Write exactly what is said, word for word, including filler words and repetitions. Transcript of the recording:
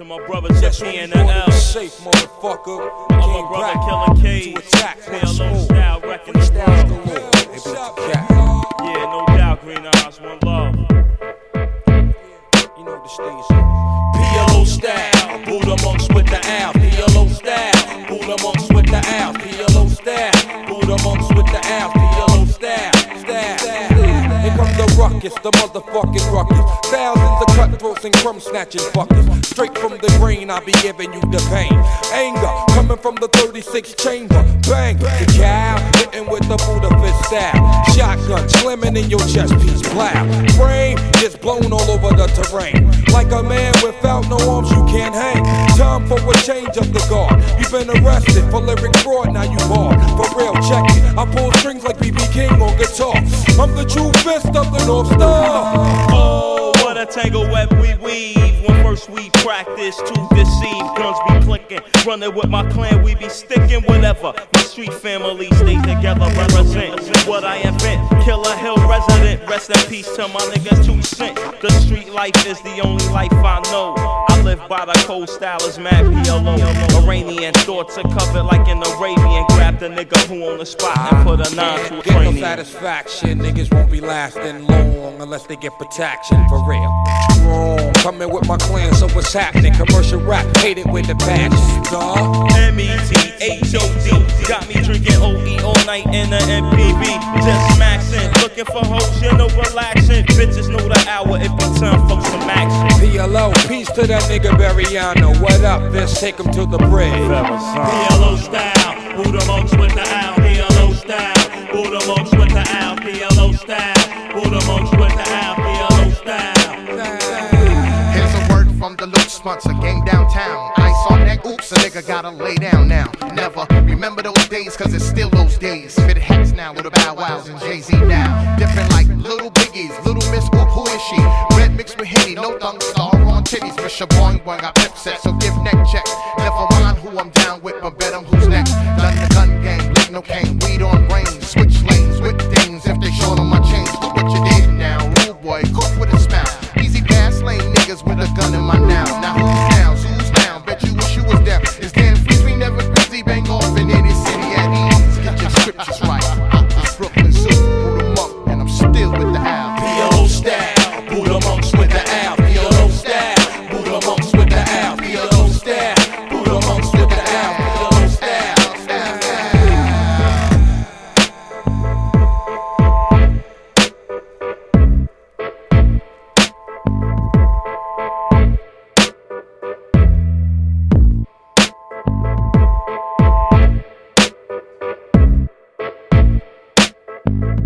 to my brothers at P and L. Safe, motherfucker. I'm a brother killing K. P L O style, wrecking the world. Yeah, no doubt, Green Eyes, one love. You know the stage. P L O style, Buddha monks with the Al. P L O style, Buddha monks with the Al. P L O style, Buddha monks with the Al. P L O style, style. Here comes the ruckus, the motherfucking ruckus. Thousands of cutthroats and crumb snatching fuckers. Straight from the brain, I be giving you the pain. Anger coming from the thirty-six chamber. Bang, the cow hitting with the Buddha fist style. Shotgun slamming in your chest piece, plow. Brain gets blown all over the terrain. Like a man without no arms, you can't hang. Time for a change of the guard. You've been arrested for lyric fraud, now you barred. For real, check it. I pull strings like B B King on guitar. I'm the true fist of the North Star. Oh, what a tangle web we weave. When first we practice to deceive, guns be clicking. Running with my clan, we be sticking. Whatever, my street family stay together. Represent what I invent. Killer Hill resident. Rest in peace to my nigga two cent. The street life is the only life I know. I live by the cold style as mad P L O. Iranian thoughts are covered like an Arabian. Grab the nigga who on the spot and put a nine to a Get no cranium. satisfaction, niggas won't be lasting long unless they get protection for real. Strong, coming with my clan, so what's happening? Commercial rap, hate it with the passion. Duh. M E T H O D got me drinking O E all night in the M P V. Just maxing, looking for hoes, you know, relaxing. Bitches know the hour, it be time for some action. P L O, peace to that nigga Bariano. What up, bitch? Take him to the bridge. P L O style, Buddha monks with the Al. P L O style, Buddha monks with the Al. P L O style, Buddha monks with the Al. P L O style. Here's a word from the loot sponsor, gang downtown. Ice on neck, oops, a nigga gotta lay down now. Never remember those days, cause it's still those days. Fit hats now with the Bow Wows and Jay-Z now. Different like little biggies, little miss, oop, who is she? Red mixed with Henny, no thumb star on titties. Miss your boing boing, got pep set, so give neck check. Never mind who I'm down with, but bet 'em who's next. Done the gun game, lick no cane, weed on brains. Switch lanes with things if they short on my chains. Look what you did now, rude boy, cook with a smile. Easy pass lane niggas with a gun in my now. Now who's down, who's down? Bet you wish you was there. It's damn freeze, we never grizzly bang off in any city at ease. Get your scriptures right. Brooklyn suit, Buddha monk, and I'm still with the Al. P L O style, Buddha monks with the Al. P L O style, Buddha monks with the Al. P L O style, Buddha monks with the Al. P L O style. Thank you.